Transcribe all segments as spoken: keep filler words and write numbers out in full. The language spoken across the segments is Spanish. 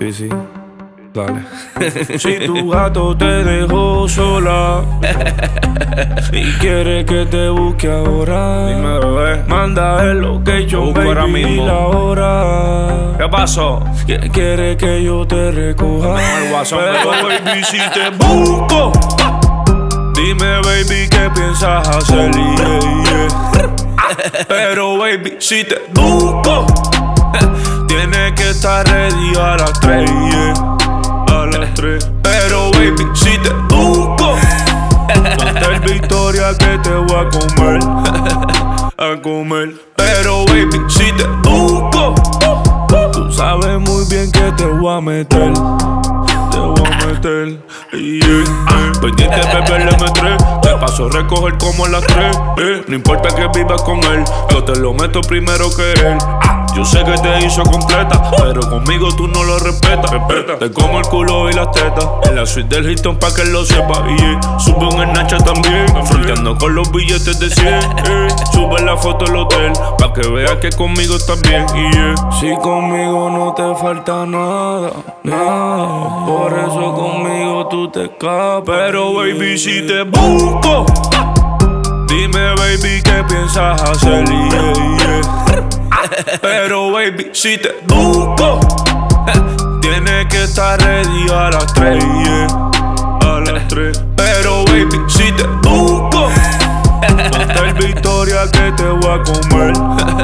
Sí, sí, dale. Si tu gato te dejó sola y quiere que te busque ahora, dime, bebé, manda el location, baby, ahora mismo. la hora. ¿Qué pasó? Que quiere que yo te recoja. El guasón, pero bebé. baby, si te busco, dime, baby, ¿qué piensas hacer? Yeah, yeah. Pero baby, si te busco, tienes que estar ready a las tres, yeah. A las tres. Pero baby, si te busco, ponte el Victoria que te voy a comer, a comer. Pero baby, si te busco, tú sabes muy bien que te voy a meter, te voy a meter, yeah. Pendiente, bebé, le metré. Te paso a recoger como a las tres, eh. No importa que vivas con él, yo te lo meto primero que él. Yo sé que te hizo completa, pero conmigo tú no lo respetas. Respeta. Te como el culo y las tetas en la suite del Hilton pa' que lo sepa, yeah. Sube un Snapchat también, fronteando con los billetes de cien, eh. Sube la foto al hotel pa' que veas que conmigo estás bien, yeah. Si conmigo no te falta nada, nada, por eso conmigo tú te escapas. Pero baby, si te busco, dime, baby, ¿qué piensas hacer? Yeah, yeah. Pero baby, si te busco, tienes que estar ready a las tres, yeah. A las tres. Pero baby, si te busco, ponte el Victoria que te voy a comer,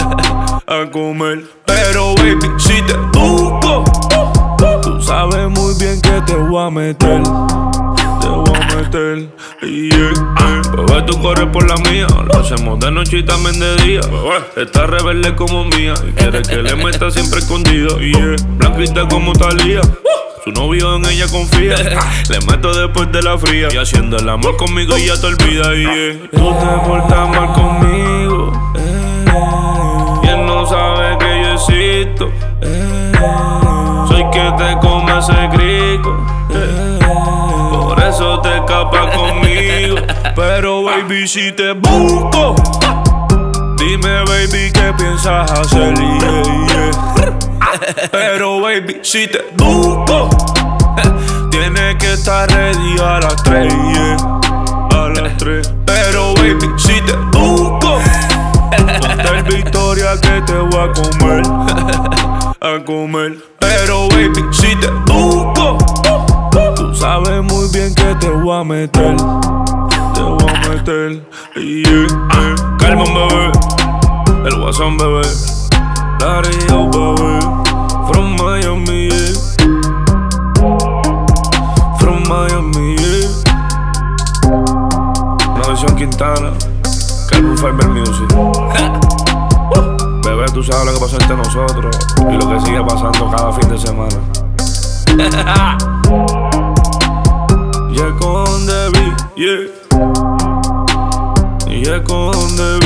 a comer. Pero baby, si te busco, tú sabes muy bien que te voy a meter, te voy a meter, yeah. Bebé, tú corres por la mía, lo hacemos de noche y también de día. Bebé, está rebelde como mía y quiere que le meta siempre escondido, yeah. Blanquita como Talía, su novio en ella confía. Le meto después de la fría y haciendo el amor conmigo y ya te olvidas, yeah. Tú te portas mal conmigo, eh. Y él no sabe que yo existo, eh. Soy que te come ese crico, eh. Por eso te escapas conmigo. Pero baby, si te busco, dime, baby, ¿qué piensas hacer? Yeah, yeah. Pero baby, si te busco, tienes que estar ready a las tres, yeah. A las tres. Pero baby, si te busco, ponte el Victoria que te voy a comer, a comer. Pero baby, si te busco, tú sabes muy bien que te voy a meter, te voy a meter, yeah. Calma, bebé, el guasón, bebé, Darío, bebé, from Miami, yeah. From Miami, yeah. Una versión Quintana, Calvin Fiber Music. Bebé, tú sabes lo que pasa entre nosotros y lo que sigue pasando cada fin de semana. Yeah, con Debbie, yeah. Yeah, con Debbie.